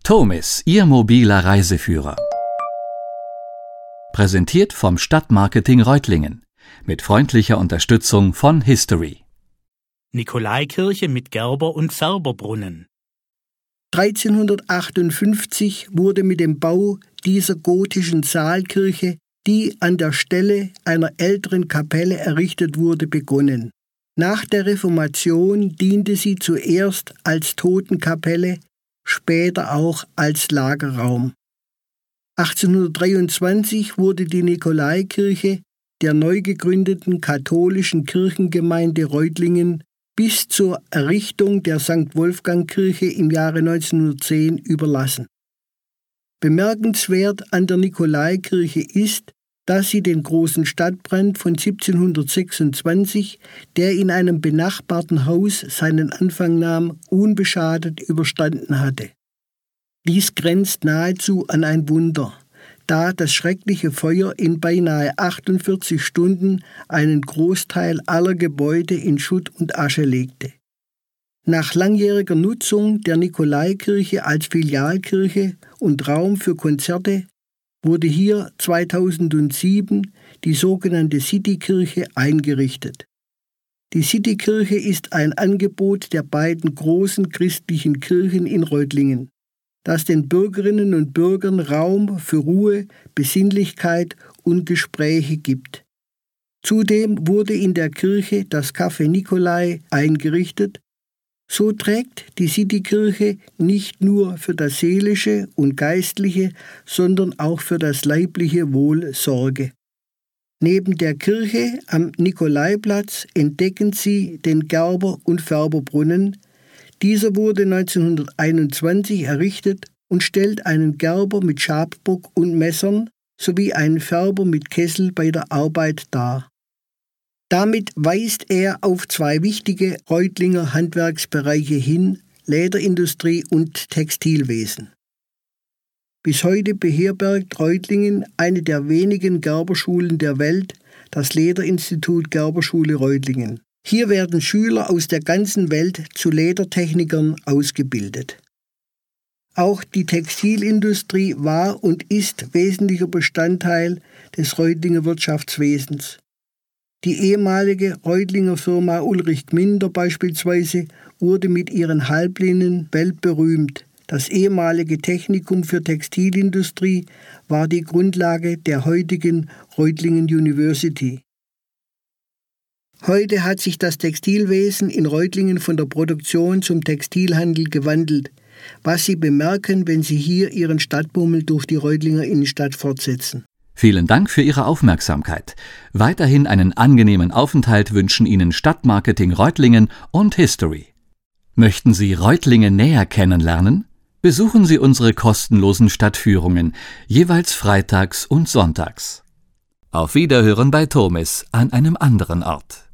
Tomis, Ihr mobiler Reiseführer. Präsentiert vom Stadtmarketing Reutlingen. Mit freundlicher Unterstützung von History. Nikolaikirche mit Gerber- und Färberbrunnen. 1358 wurde mit dem Bau dieser gotischen Saalkirche, die an der Stelle einer älteren Kapelle errichtet wurde, begonnen. Nach der Reformation diente sie zuerst als Totenkapelle, später auch als Lagerraum. 1823 wurde die Nikolaikirche der neu gegründeten katholischen Kirchengemeinde Reutlingen bis zur Errichtung der St. Wolfgang-Kirche im Jahre 1910 überlassen. Bemerkenswert an der Nikolaikirche ist, dass sie den großen Stadtbrand von 1726, der in einem benachbarten Haus seinen Anfang nahm, unbeschadet überstanden hatte. Dies grenzt nahezu an ein Wunder, da das schreckliche Feuer in beinahe 48 Stunden einen Großteil aller Gebäude in Schutt und Asche legte. Nach langjähriger Nutzung der Nikolaikirche als Filialkirche und Raum für Konzerte wurde hier 2007 die sogenannte Citykirche eingerichtet. Die Citykirche ist ein Angebot der beiden großen christlichen Kirchen in Reutlingen, das den Bürgerinnen und Bürgern Raum für Ruhe, Besinnlichkeit und Gespräche gibt. Zudem wurde in der Kirche das Café Nikolai eingerichtet. So trägt die Citykirche nicht nur für das seelische und geistliche, sondern auch für das leibliche Wohl Sorge. Neben der Kirche am Nikolaiplatz entdecken Sie den Gerber- und Färberbrunnen. Dieser wurde 1921 errichtet und stellt einen Gerber mit Schabbock und Messern sowie einen Färber mit Kessel bei der Arbeit dar. Damit weist er auf zwei wichtige Reutlinger Handwerksbereiche hin: Lederindustrie und Textilwesen. Bis heute beherbergt Reutlingen eine der wenigen Gerberschulen der Welt, das Lederinstitut Gerberschule Reutlingen. Hier werden Schüler aus der ganzen Welt zu Ledertechnikern ausgebildet. Auch die Textilindustrie war und ist wesentlicher Bestandteil des Reutlinger Wirtschaftswesens. Die ehemalige Reutlinger Firma Ulrich Gminder beispielsweise wurde mit ihren Halblinnen weltberühmt. Das ehemalige Technikum für Textilindustrie war die Grundlage der heutigen Reutlingen University. Heute hat sich das Textilwesen in Reutlingen von der Produktion zum Textilhandel gewandelt, was Sie bemerken, wenn Sie hier Ihren Stadtbummel durch die Reutlinger Innenstadt fortsetzen. Vielen Dank für Ihre Aufmerksamkeit. Weiterhin einen angenehmen Aufenthalt wünschen Ihnen Stadtmarketing Reutlingen und History. Möchten Sie Reutlingen näher kennenlernen? Besuchen Sie unsere kostenlosen Stadtführungen, jeweils freitags und sonntags. Auf Wiederhören bei Tomis an einem anderen Ort.